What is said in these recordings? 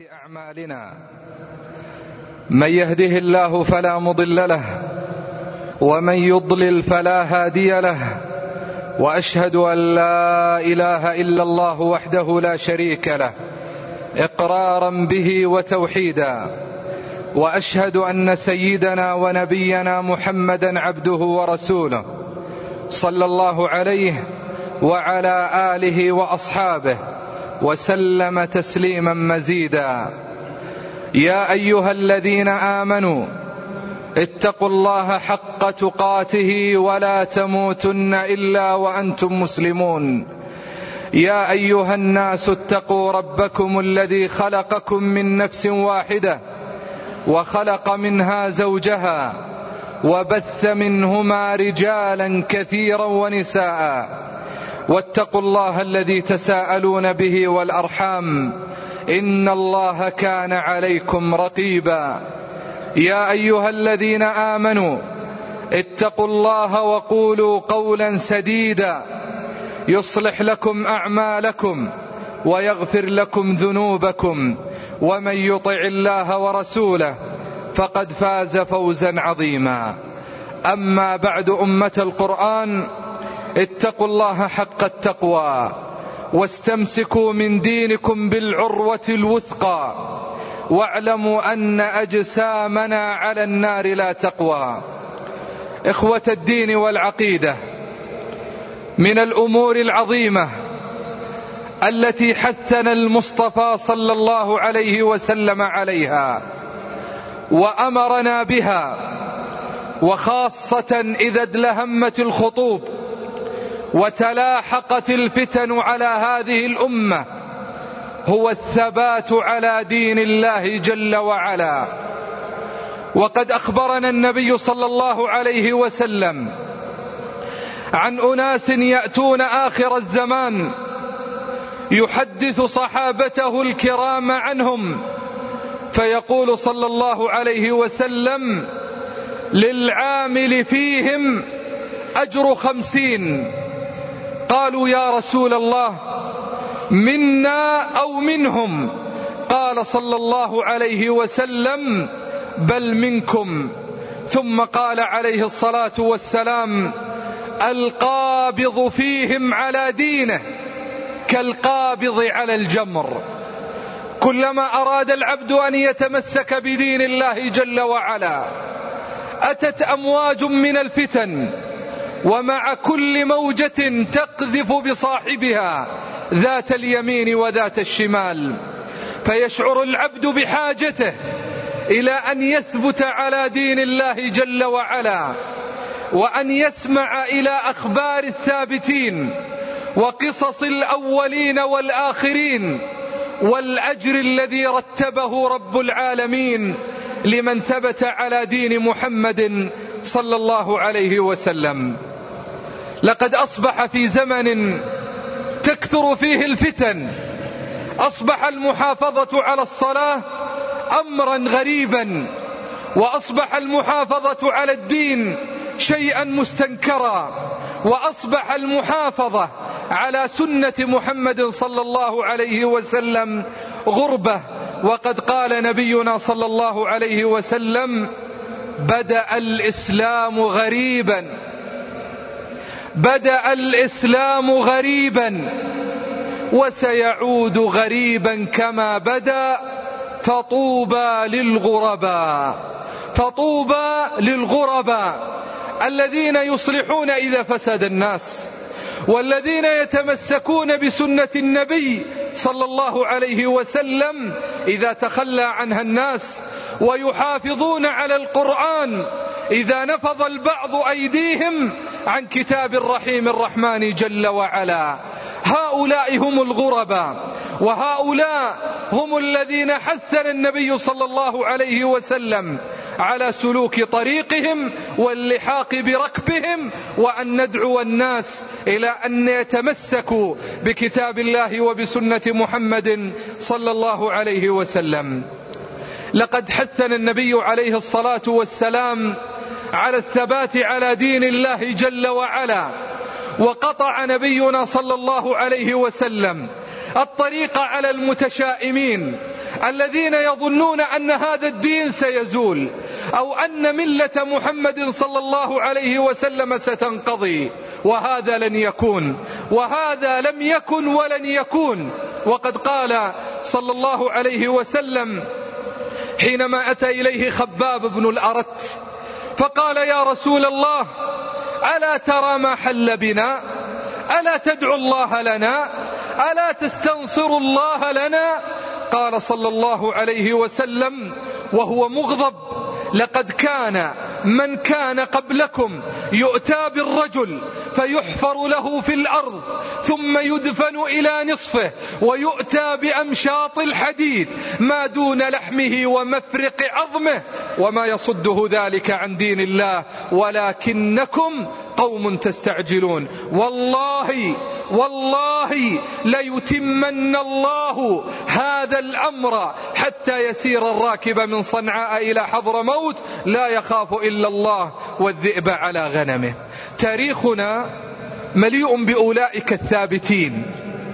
أعمالنا من يهده الله فلا مضل له ومن يضلل فلا هادي له، وأشهد أن لا إله إلا الله وحده لا شريك له إقرارا به وتوحيدا، وأشهد أن سيدنا ونبينا محمدا عبده ورسوله صلى الله عليه وعلى آله وأصحابه وسلم تسليما مزيدا. يا أيها الذين آمنوا اتقوا الله حق تقاته ولا تموتن إلا وأنتم مسلمون. يا أيها الناس اتقوا ربكم الذي خلقكم من نفس واحدة وخلق منها زوجها وبث منهما رجالا كثيرا ونساء، واتقوا الله الذي تساءلون به والأرحام إن الله كان عليكم رقيبا. يا أيها الذين آمنوا اتقوا الله وقولوا قولا سديدا يصلح لكم أعمالكم ويغفر لكم ذنوبكم، ومن يطع الله ورسوله فقد فاز فوزا عظيما. أما بعد، أمة القرآن، اتقوا الله حق التقوى واستمسكوا من دينكم بالعروة الوثقى، واعلموا أن أجسامنا على النار لا تقوى. إخوة الدين والعقيدة، من الأمور العظيمة التي حثنا المصطفى صلى الله عليه وسلم عليها وأمرنا بها، وخاصة إذا ادلهمت الخطوب وتلاحقت الفتن على هذه الأمة، هو الثبات على دين الله جل وعلا. وقد أخبرنا النبي صلى الله عليه وسلم عن أناس يأتون آخر الزمان يحدث صحابته الكرام عنهم، فيقول صلى الله عليه وسلم: للعامل فيهم أجر 50. قالوا: يا رسول الله، منا أو منهم؟ قال صلى الله عليه وسلم: بل منكم. ثم قال عليه الصلاة والسلام: القابض فيهم على دينه كالقابض على الجمر. كلما أراد العبد أن يتمسك بدين الله جل وعلا أتت أمواج من الفتن، ومع كل موجة تقذف بصاحبها ذات اليمين وذات الشمال، فيشعر العبد بحاجته إلى أن يثبت على دين الله جل وعلا، وأن يسمع إلى أخبار الثابتين وقصص الأولين والآخرين، والأجر الذي رتبه رب العالمين لمن ثبت على دين محمد صلى الله عليه وسلم. لقد أصبح في زمن تكثر فيه الفتن، أصبح المحافظة على الصلاة أمرا غريبا، وأصبح المحافظة على الدين شيئا مستنكرا، وأصبح المحافظة على سنة محمد صلى الله عليه وسلم غربة. وقد قال نبينا صلى الله عليه وسلم: بدأ الإسلام غريبا، بدأ الإسلام غريبا وسيعود غريبا كما بدأ، فطوبى للغرباء، فطوبى للغرباء الذين يصلحون إذا فسد الناس، والذين يتمسكون بسنة النبي صلى الله عليه وسلم إذا تخلى عنها الناس، ويحافظون على القرآن إذا نفض البعض أيديهم عن كتاب الرحيم الرحمن جل وعلا. هؤلاء هم الغرباء، وهؤلاء هم الذين حثنا النبي صلى الله عليه وسلم على سلوك طريقهم واللحاق بركبهم، وأن ندعو الناس إلى أن يتمسكوا بكتاب الله وبسنة محمد صلى الله عليه وسلم. لقد حثنا النبي عليه الصلاة والسلام على الثبات على دين الله جل وعلا، وقطع نبينا صلى الله عليه وسلم الطريق على المتشائمين الذين يظنون أن هذا الدين سيزول أو أن ملة محمد صلى الله عليه وسلم ستنقضي، وهذا لن يكون، وهذا لم يكن ولن يكون. وقد قال صلى الله عليه وسلم حينما أتى إليه خباب بن الأرت فقال: يا رسول الله، ألا ترى ما حل بنا؟ ألا تدعو الله لنا؟ ألا تستنصر الله لنا؟ قال صلى الله عليه وسلم وهو مغضب: لقد كان من كان قبلكم يؤتى بالرجل فيحفر له في الأرض ثم يدفن إلى نصفه ويؤتى بأمشاط الحديد ما دون لحمه ومفرق عظمه وما يصده ذلك عن دين الله، ولكنكم قوم تستعجلون. والله ليتمن الله هذا الأمر حتى يسير الراكب من صنعاء إلى حضرموت لا يخاف إلا الله والذئب على غنمه. تاريخنا مليء بأولئك الثابتين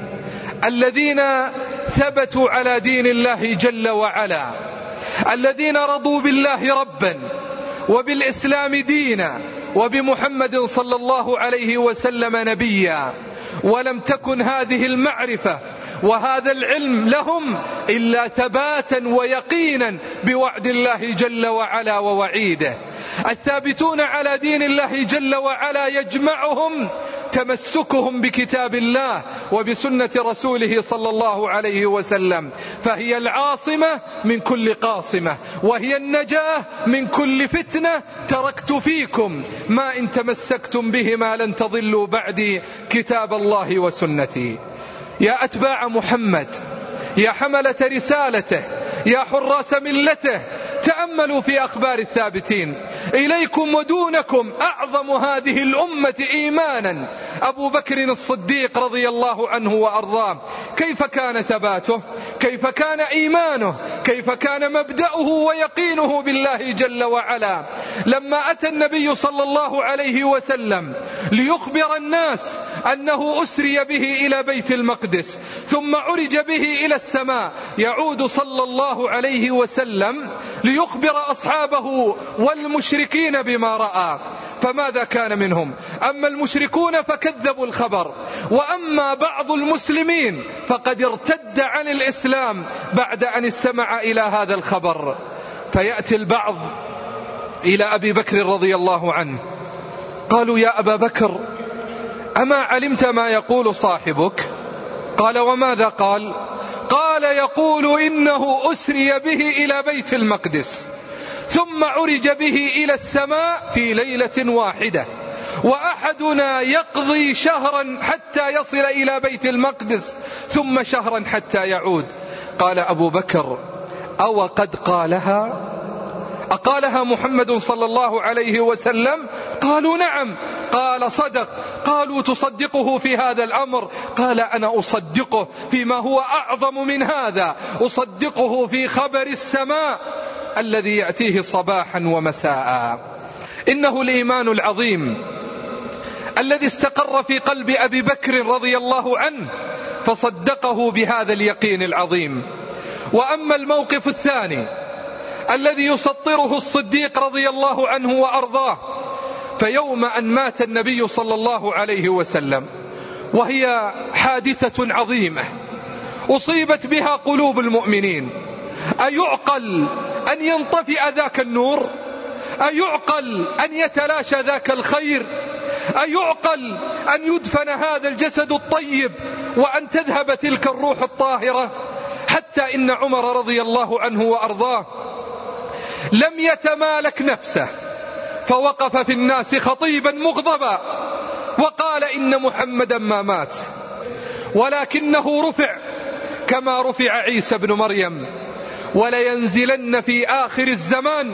الذين ثبتوا على دين الله جل وعلا، الذين رضوا بالله ربا وبالإسلام دينا وبمحمد صلى الله عليه وسلم نبيا، ولم تكن هذه المعرفة وهذا العلم لهم إلا ثباتا ويقينا بوعد الله جل وعلا ووعيده. الثابتون على دين الله جل وعلا يجمعهم تمسكهم بكتاب الله وبسنة رسوله صلى الله عليه وسلم، فهي العاصمة من كل قاصمة، وهي النجاة من كل فتنة. تركت فيكم ما إن تمسكتم بهما لن تضلوا بعدي، كتاب الله وسنتي. يا أتباع محمد، يا حملة رسالته، يا حراس ملته، تأملوا في أخبار الثابتين. إليكم ودونكم أعظم هذه الأمة إيمانا أبو بكر الصديق رضي الله عنه وأرضاه. كيف كان ثباته؟ كيف كان إيمانه؟ كيف كان مبدأه ويقينه بالله جل وعلا؟ لما أتى النبي صلى الله عليه وسلم ليخبر الناس أنه أسري به إلى بيت المقدس ثم عرج به إلى السماء، يعود صلى الله عليه وسلم ليخبر أصحابه والمشركين بما رأى. فماذا كان منهم؟ أما المشركون فكذبوا الخبر، وأما بعض المسلمين فقد ارتد عن الإسلام بعد أن استمع إلى هذا الخبر. فيأتي البعض إلى أبي بكر رضي الله عنه، قالوا: يا أبا بكر، أما علمت ما يقول صاحبك؟ قال: وماذا قال؟ قال: يقول إنه أسري به إلى بيت المقدس ثم عرج به إلى السماء في ليلة واحدة، وأحدنا يقضي شهرا حتى يصل إلى بيت المقدس ثم شهرا حتى يعود. قال أبو بكر: أو قد قالها؟ أقالها محمد صلى الله عليه وسلم؟ قالوا: نعم. قال: صدق. قالوا: تصدقه في هذا الأمر؟ قال: أنا أصدقه فيما هو أعظم من هذا، أصدقه في خبر السماء الذي يأتيه صباحا ومساء. إنه الإيمان العظيم الذي استقر في قلب أبي بكر رضي الله عنه فصدقه بهذا اليقين العظيم. وأما الموقف الثاني الذي يسطره الصديق رضي الله عنه وأرضاه، فيوم أن مات النبي صلى الله عليه وسلم، وهي حادثة عظيمة أصيبت بها قلوب المؤمنين، أيعقل أن ينطفئ ذاك النور؟ أيعقل أن يتلاشى ذاك الخير؟ أيعقل أن يدفن هذا الجسد الطيب وأن تذهب تلك الروح الطاهرة؟ حتى إن عمر رضي الله عنه وأرضاه لم يتمالك نفسه، فوقف في الناس خطيبا مغضبا وقال: إن محمدا ما مات، ولكنه رفع كما رفع عيسى بن مريم، ولينزلن في آخر الزمان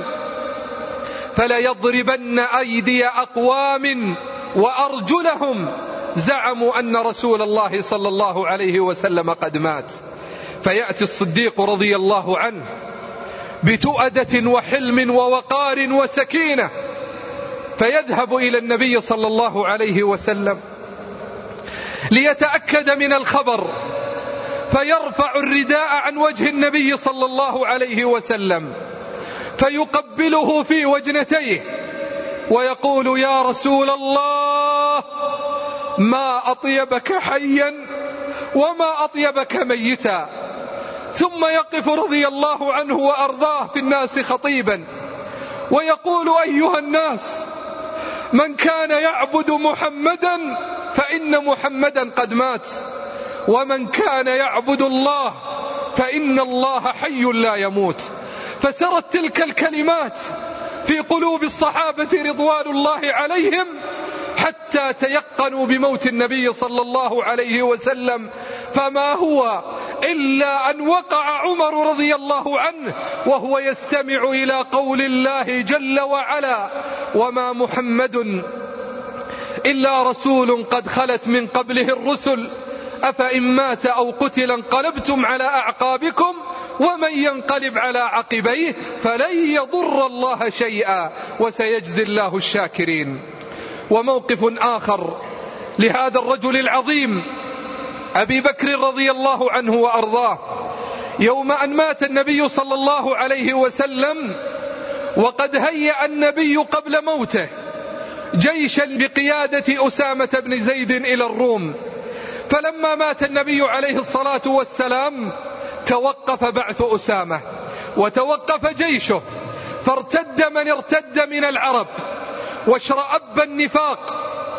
فليضربن أيدي أقوام وأرجلهم زعموا أن رسول الله صلى الله عليه وسلم قد مات. فيأتي الصديق رضي الله عنه بتؤدة وحلم ووقار وسكينة، فيذهب إلى النبي صلى الله عليه وسلم ليتأكد من الخبر، فيرفع الرداء عن وجه النبي صلى الله عليه وسلم فيقبله في وجنتيه ويقول: يا رسول الله، ما أطيبك حيا وما أطيبك ميتا. ثم يقف رضي الله عنه وأرضاه في الناس خطيبا ويقول: أيها الناس، من كان يعبد محمدا فإن محمدا قد مات، ومن كان يعبد الله فإن الله حي لا يموت. فسرت تلك الكلمات في قلوب الصحابة رضوان الله عليهم حتى تيقنوا بموت النبي صلى الله عليه وسلم. فما هو إلا أن وقع عمر رضي الله عنه وهو يستمع إلى قول الله جل وعلا: وما محمد إلا رسول قد خلت من قبله الرسل أفإن مات أو قتل انقلبتم على أعقابكم ومن ينقلب على عقبيه فلن يضر الله شيئا وسيجزي الله الشاكرين. وموقف آخر لهذا الرجل العظيم أبي بكر رضي الله عنه وأرضاه، يوم أن مات النبي صلى الله عليه وسلم وقد هيأ النبي قبل موته جيشا بقيادة أسامة بن زيد إلى الروم. فلما مات النبي عليه الصلاة والسلام توقف بعث أسامة وتوقف جيشه، فارتد من ارتد من العرب واشرأب النفاق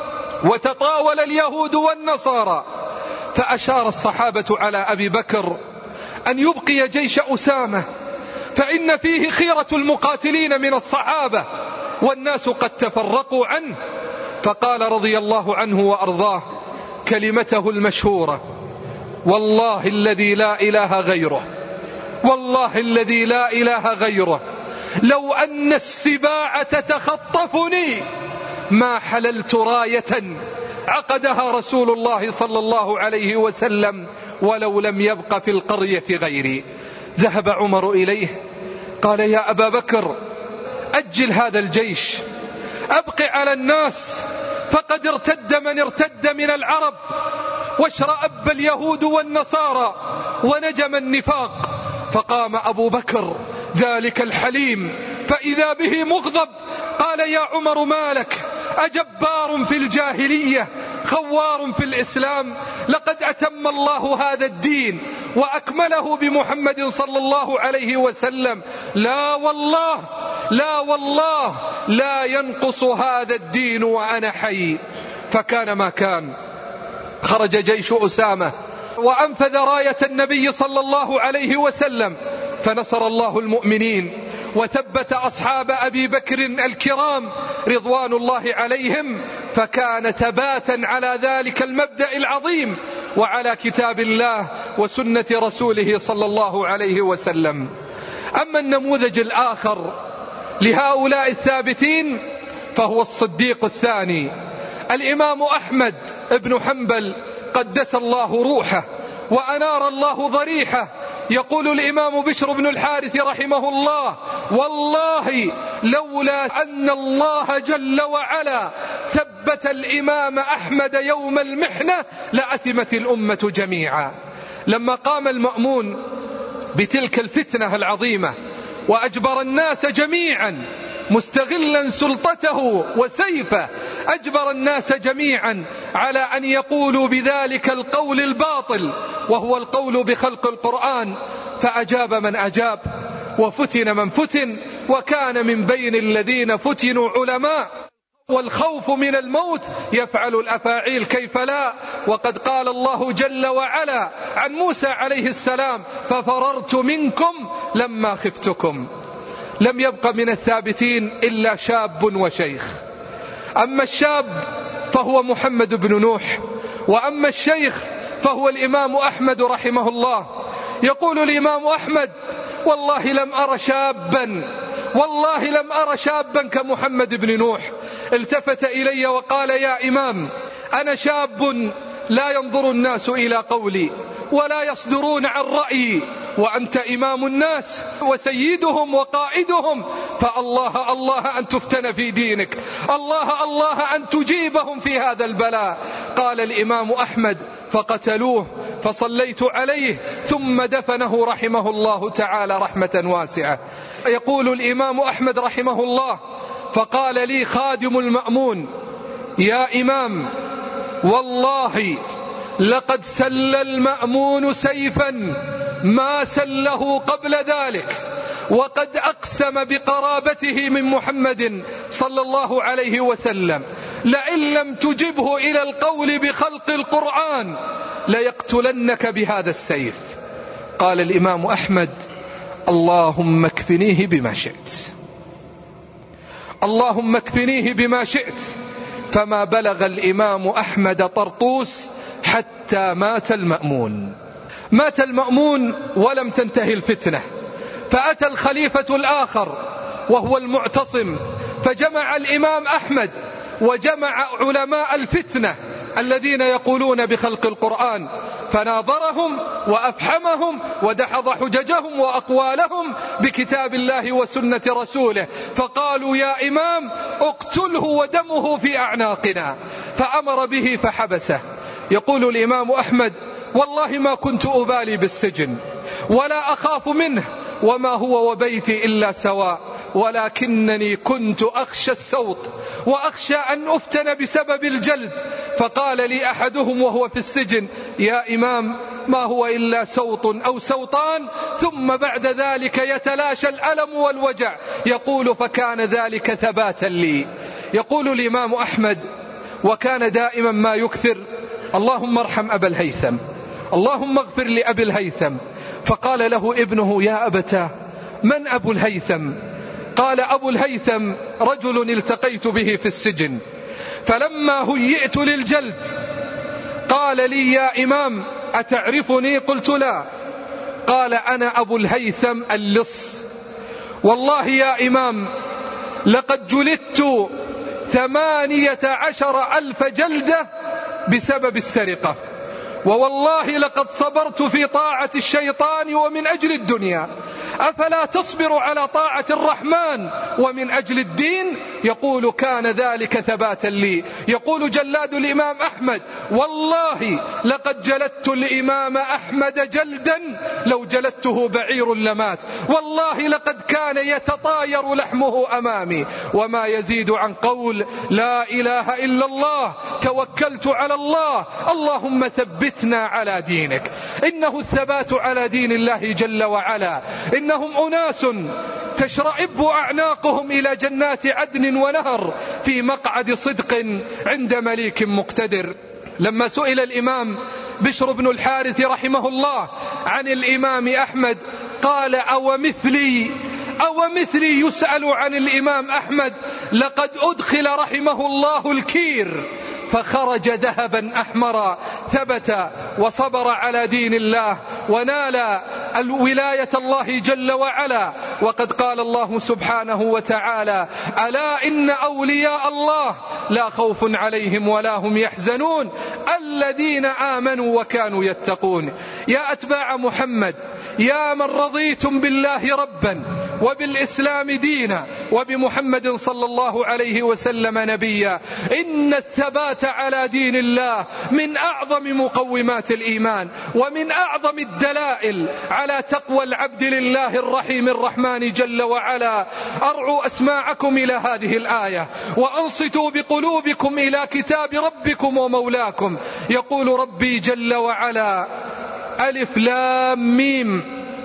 وتطاول اليهود والنصارى. فأشار الصحابة على أبي بكر أن يبقي جيش أسامة فإن فيه خيرة المقاتلين من الصحابة والناس قد تفرقوا عنه. فقال رضي الله عنه وأرضاه كلمته المشهورة: والله الذي لا إله غيره، والله الذي لا إله غيره، لو أن السباع تتخطفني ما حللت راية عقدها رسول الله صلى الله عليه وسلم ولو لم يبق في القرية غيري. ذهب عمر إليه قال: يا أبا بكر، أجل هذا الجيش، أبق على الناس، فقد ارتد من ارتد من العرب واشرأب اليهود والنصارى ونجم النفاق. فقام أبو بكر ذلك الحليم فإذا به مغضب قال: يا عمر، ما لك؟ أجبار في الجاهلية خوار في الإسلام؟ لقد أتم الله هذا الدين وأكمله بمحمد صلى الله عليه وسلم. لا والله، لا والله، لا ينقص هذا الدين وأنا حي. فكان ما كان، خرج جيش أسامة وأنفذ راية النبي صلى الله عليه وسلم، فنصر الله المؤمنين وثبت أصحاب أبي بكر الكرام رضوان الله عليهم، فكان ثباتا على ذلك المبدأ العظيم وعلى كتاب الله وسنة رسوله صلى الله عليه وسلم. أما النموذج الآخر لهؤلاء الثابتين فهو الصديق الثاني الإمام أحمد بن حنبل قدس الله روحه وأنار الله ضريحه. يقول الإمام بشر بن الحارث رحمه الله: والله لولا أن الله جل وعلا ثبت الإمام أحمد يوم المحنة لأثمت الأمة جميعا. لما قام المأمون بتلك الفتنة العظيمة وأجبر الناس جميعا مستغلا سلطته وسيفه، أجبر الناس جميعا على أن يقولوا بذلك القول الباطل وهو القول بخلق القرآن، فأجاب من أجاب وفتن من فتن، وكان من بين الذين فتنوا علماء. والخوف من الموت يفعل الأفاعيل كيف لا، وقد قال الله جل وعلا عن موسى عليه السلام: ففررت منكم لما خفتكم. لم يبق من الثابتين إلا شاب وشيخ. أما الشاب فهو محمد بن نوح، وأما الشيخ فهو الإمام أحمد رحمه الله. يقول الإمام أحمد: والله لم أر شابا، والله لم أر شابا كمحمد بن نوح. التفت إلي وقال: يا إمام، أنا شاب لا ينظر الناس إلى قولي ولا يصدرون عن رأيي، وأنت إمام الناس وسيدهم وقائدهم، فالله الله أن تفتن في دينك، الله الله أن تجيبهم في هذا البلاء. قال الإمام أحمد: فقتلوه فصليت عليه ثم دفنه رحمه الله تعالى رحمة واسعة. يقول الإمام أحمد رحمه الله: فقال لي خادم المأمون: يا إمام، والله لقد سل المأمون سيفا ما سله قبل ذلك، وقد أقسم بقرابته من محمد صلى الله عليه وسلم، لئن لم تجبه إلى القول بخلق القرآن ليقتلنك بهذا السيف. قال الإمام أحمد: اللهم اكفنيه بما شئت، اللهم اكفنيه بما شئت. فما بلغ الإمام أحمد طرطوس حتى مات المأمون. مات المأمون ولم تنتهي الفتنة، فأتى الخليفة الآخر وهو المعتصم، فجمع الإمام أحمد وجمع علماء الفتنة الذين يقولون بخلق القرآن، فناظرهم وأفحمهم ودحض حججهم وأقوالهم بكتاب الله وسنة رسوله، فقالوا: يا إمام، اقتله ودمه في أعناقنا، فأمر به فحبسه. يقول الإمام أحمد: والله ما كنت أبالي بالسجن ولا أخاف منه، وما هو وبيتي إلا سواء، ولكنني كنت أخشى السوط وأخشى أن أفتن بسبب الجلد. فقال لي أحدهم وهو في السجن: يا إمام، ما هو إلا سوط أو سوطان، ثم بعد ذلك يتلاشى الألم والوجع. يقول: فكان ذلك ثباتا لي. يقول الإمام أحمد: وكان دائما ما يكثر: اللهم ارحم أبا الهيثم، اللهم اغفر لأبي الهيثم. فقال له ابنه: يا أبتاه، من أبو الهيثم؟ قال: أبو الهيثم رجل التقيت به في السجن، فلما هيئت للجلد قال لي: يا إمام، أتعرفني؟ قلت: لا. قال: أنا أبو الهيثم اللص، والله يا إمام لقد جلدت 18,000 جلدة بسبب السرقة، ووالله لقد صبرت في طاعة الشيطان ومن أجل الدنيا، أفلا تصبر على طاعة الرحمن ومن أجل الدين؟ يقول: كان ذلك ثباتا لي. يقول جلاد الإمام أحمد: والله لقد جلدت الإمام أحمد جلدا لو جلدته بعير لمات، والله لقد كان يتطاير لحمه أمامي، وما يزيد عن قول لا إله إلا الله، توكلت على الله، اللهم ثبتنا على دينك. إنه الثبات على دين الله جل وعلا. إنهم أناس تشرئب أعناقهم إلى جنات عدن ونهر في مقعد صدق عند مليك مقتدر. لما سئل الإمام بشر بن الحارث رحمه الله عن الإمام أحمد قال: أو مثلي يسأل عن الإمام أحمد؟ لقد أدخل رحمه الله الكير فخرج ذهبا أحمرا، ثبت وصبر على دين الله ونال الولاية الله جل وعلا. وقد قال الله سبحانه وتعالى: ألا إن أولياء الله لا خوف عليهم ولا هم يحزنون الذين آمنوا وكانوا يتقون. يا أتباع محمد، يا من رضيتم بالله ربا وبالإسلام دينا وبمحمد صلى الله عليه وسلم نبيا، إن الثبات على دين الله من أعظم مقومات الإيمان ومن أعظم الدلائل على تقوى العبد لله الرحيم الرحمن جل وعلا. أرعوا أسماعكم إلى هذه الآية وأنصتوا بقلوبكم إلى كتاب ربكم ومولاكم. يقول ربي جل وعلا: ألف لام ميم،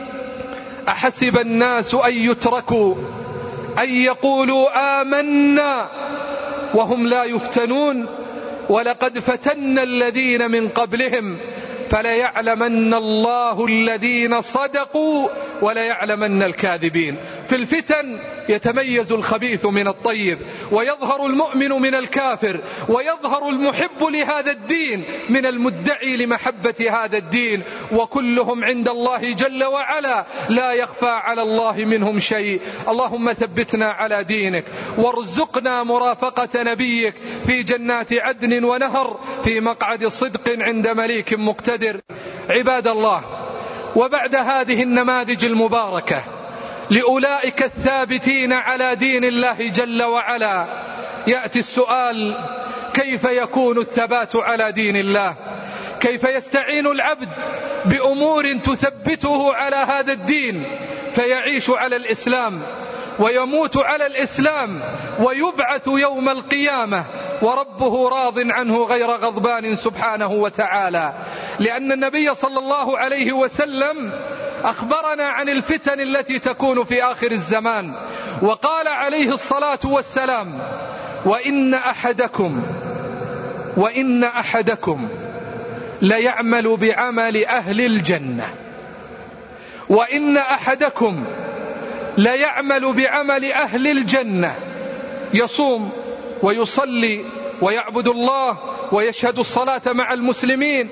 أحسب الناس أن يتركوا أن يقولوا آمنا وهم لا يفتنون ولقد فتنا الذين من قبلهم فليعلمن الله الذين صدقوا وليعلمن الكاذبين. في الفتن يتميز الخبيث من الطيب، ويظهر المؤمن من الكافر، ويظهر المحب لهذا الدين من المدعي لمحبة هذا الدين، وكلهم عند الله جل وعلا لا يخفى على الله منهم شيء. اللهم ثبتنا على دينك وارزقنا مرافقة نبيك في جنات عدن ونهر في مقعد صدق عند مليك مقتدر. عباد الله، وبعد هذه النماذج المباركة لأولئك الثابتين على دين الله جل وعلا، يأتي السؤال: كيف يكون الثبات على دين الله؟ كيف يستعين العبد بأمور تثبته على هذا الدين فيعيش على الإسلام ويموت على الإسلام ويبعث يوم القيامة وربه راض عنه غير غضبان سبحانه وتعالى. لأن النبي صلى الله عليه وسلم أخبرنا عن الفتن التي تكون في آخر الزمان، وقال عليه الصلاة والسلام: وإن أحدكم ليعمل بعمل أهل الجنة، وإن أحدكم ليعمل بعمل أهل الجنة، يصوم ويصلي ويعبد الله ويشهد الصلاة مع المسلمين،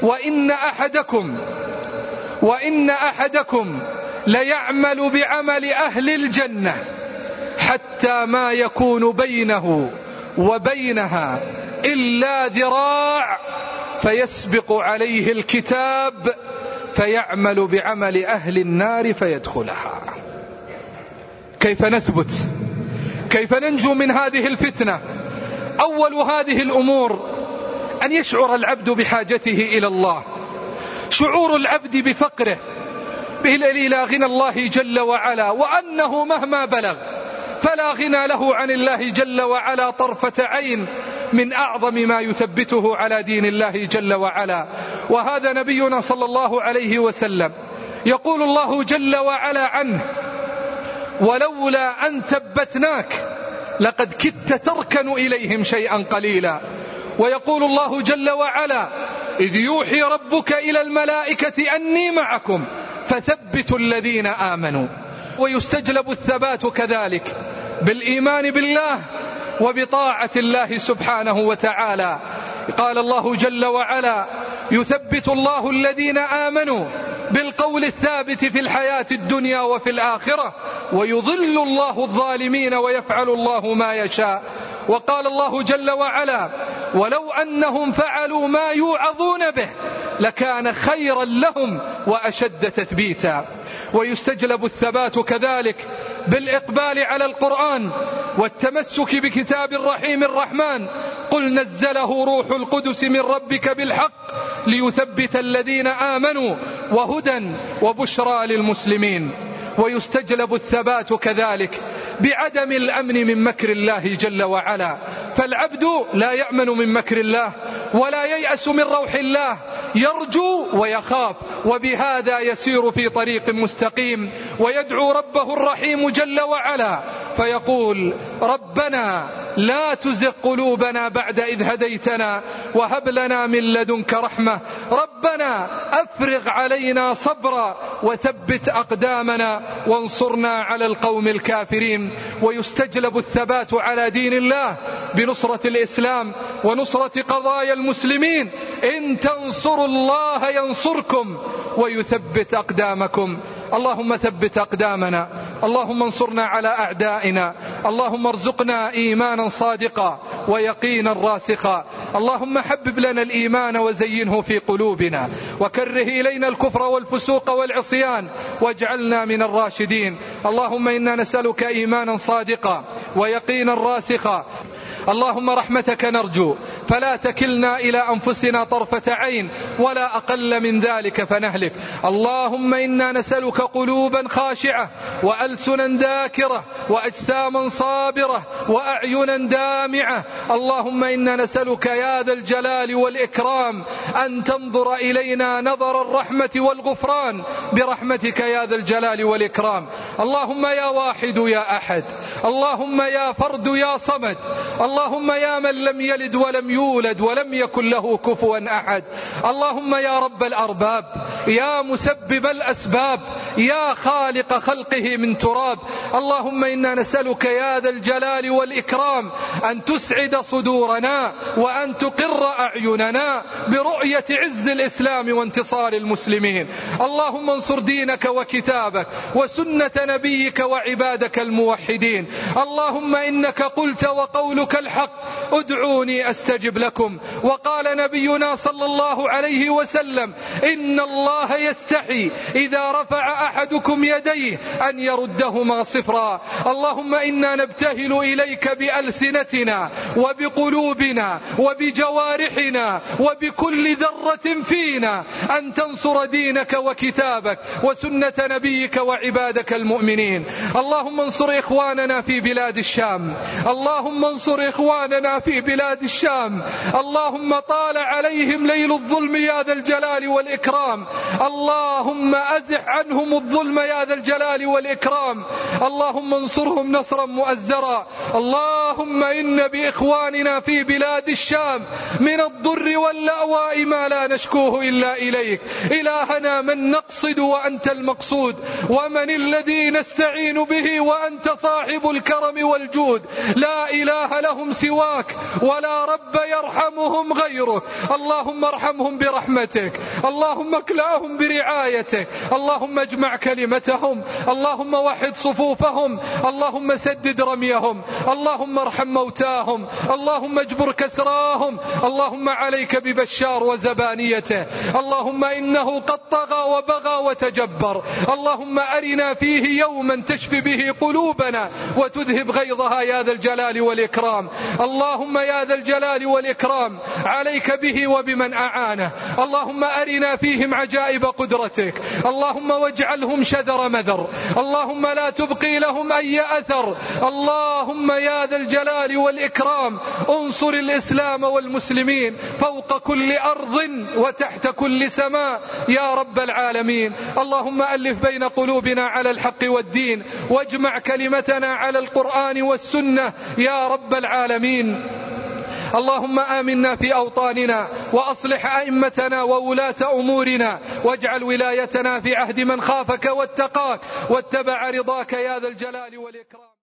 وإن أحدكم ليعمل بعمل أهل الجنة حتى ما يكون بينه وبينها إلا ذراع فيسبق عليه الكتاب فيعمل بعمل أهل النار فيدخلها. كيف نثبت؟ كيف ننجو من هذه الفتنة؟ أول هذه الأمور أن يشعر العبد بحاجته إلى الله، شعور العبد بفقره إلى غنى الله جل وعلا، وأنه مهما بلغ فلا غنى له عن الله جل وعلا طرفة عين، من أعظم ما يثبته على دين الله جل وعلا. وهذا نبينا صلى الله عليه وسلم يقول الله جل وعلا عنه: ولولا أن ثبتناك لقد كدت تركن إليهم شيئا قليلا. ويقول الله جل وعلا: إذ يوحي ربك إلى الملائكة أني معكم فثبتوا الذين آمنوا. ويستجلب الثبات كذلك بالإيمان بالله وبطاعة الله سبحانه وتعالى. قال الله جل وعلا: يثبت الله الذين آمنوا بالقول الثابت في الحياة الدنيا وفي الآخرة ويضل الله الظالمين ويفعل الله ما يشاء. وقال الله جل وعلا: ولو أنهم فعلوا ما يوعظون به لكان خيرا لهم وأشد تثبيتا. ويستجلب الثبات كذلك بالإقبال على القرآن والتمسك بكتاب الرحيم الرحمن: قل نزله روح القدس من ربك بالحق ليثبت الذين آمنوا وهدى وبشرى للمسلمين. ويستجلب الثبات كذلك بعدم الأمن من مكر الله جل وعلا، فالعبد لا يأمن من مكر الله ولا ييأس من روح الله، يرجو ويخاف، وبهذا يسير في طريق مستقيم ويدعو ربه الرحيم جل وعلا فيقول: ربنا لا تزغ قلوبنا بعد إذ هديتنا وهب لنا من لدنك رحمة، ربنا أفرغ علينا صبرا وثبت أقدامنا وانصرنا على القوم الكافرين. ويستجلب الثبات على دين الله بنصرة الإسلام ونصرة قضايا المسلمين: إن تنصروا الله ينصركم ويثبت أقدامكم. اللهم ثبت أقدامنا، اللهم انصرنا على أعدائنا، اللهم ارزقنا إيمانا صادقا ويقينا راسخا، اللهم حبب لنا الإيمان وزينه في قلوبنا وكره إلينا الكفر والفسوق والعصيان واجعلنا من الراشدين. اللهم إنا نسألك إيمانا صادقا ويقينا راسخا. اللهم رحمتك نرجو فلا تكلنا إلى أنفسنا طرفة عين ولا أقل من ذلك فنهلك. اللهم إنا نسألك قلوبا خاشعة وألسنا ذاكرة وأجساما صابرة وأعينا دامعة. اللهم إنا نسألك يا ذا الجلال والإكرام أن تنظر إلينا نظر الرحمة والغفران برحمتك يا ذا الجلال والإكرام. اللهم يا واحد يا أحد، اللهم يا فرد يا صمد، اللهم يا من لم يلد ولم يولد ولم يكن له كفوا أحد. اللهم يا رب الأرباب، يا مسبب الأسباب، يا خالق خلقه من تراب. اللهم إنا نسألك يا ذا الجلال والإكرام أن تسعد صدورنا وأن تقر أعيننا برؤية عز الإسلام وانتصار المسلمين. اللهم انصر دينك وكتابك وسنة نبيك وعبادك الموحدين. اللهم إنك قلت وقولك الحق: ادعوني أستجب يستجب لكم. وقال نبينا صلى الله عليه وسلم: إن الله يستحي إذا رفع أحدكم يديه أن يردهما صفرا. اللهم إنا نبتهل إليك بألسنتنا وبقلوبنا وبجوارحنا وبكل ذرة فينا أن تنصر دينك وكتابك وسنة نبيك وعبادك المؤمنين. اللهم انصر إخواننا في بلاد الشام، اللهم انصر إخواننا في بلاد الشام. اللهم طال عليهم ليل الظلم يا ذا الجلال والإكرام، اللهم أزح عنهم الظلم يا ذا الجلال والإكرام. اللهم انصرهم نصرا مؤزرا. اللهم إن بإخواننا في بلاد الشام من الضر واللأواء ما لا نشكوه إلا إليك. إلهنا من نقصد وأنت المقصود، ومن الذي نستعين به وأنت صاحب الكرم والجود. لا إله لهم سواك ولا رب يرحمهم غيرك. اللهم ارحمهم برحمتك، اللهم اكلأهم برعايتك، اللهم اجمع كلمتهم، اللهم وحد صفوفهم، اللهم سدد رميهم، اللهم ارحم موتاهم، اللهم اجبر كسراهم. اللهم عليك ببشار وزبانيته، اللهم إنه قد طغى وبغى وتجبر. اللهم أرنا فيه يوما تشفي به قلوبنا وتذهب غيظها يا ذا الجلال والإكرام. اللهم يا ذا الجلال والإكرام عليك به وبمن أعانه. اللهم أرنا فيهم عجائب قدرتك، اللهم واجعلهم شذر مذر، اللهم لا تبقي لهم أي أثر. اللهم يا ذا الجلال والإكرام انصر الإسلام والمسلمين فوق كل أرض وتحت كل سماء يا رب العالمين. اللهم ألف بين قلوبنا على الحق والدين، واجمع كلمتنا على القرآن والسنة يا رب العالمين. اللهم آمنا في أوطاننا، وأصلح أئمتنا وولاة أمورنا، واجعل ولايتنا في عهد من خافك واتقاك واتبع رضاك يا ذا الجلال والإكرام.